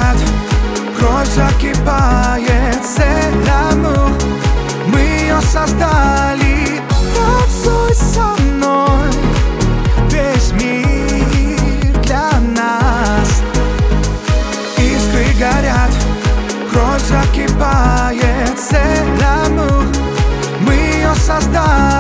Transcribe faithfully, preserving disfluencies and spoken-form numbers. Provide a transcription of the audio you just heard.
горят, кровь закипает, c'est l'amour. Мы ее создали, танцуй со мной, весь мир для нас. Искры горят, кровь закипает, c'est l'amour. Мы ее создали.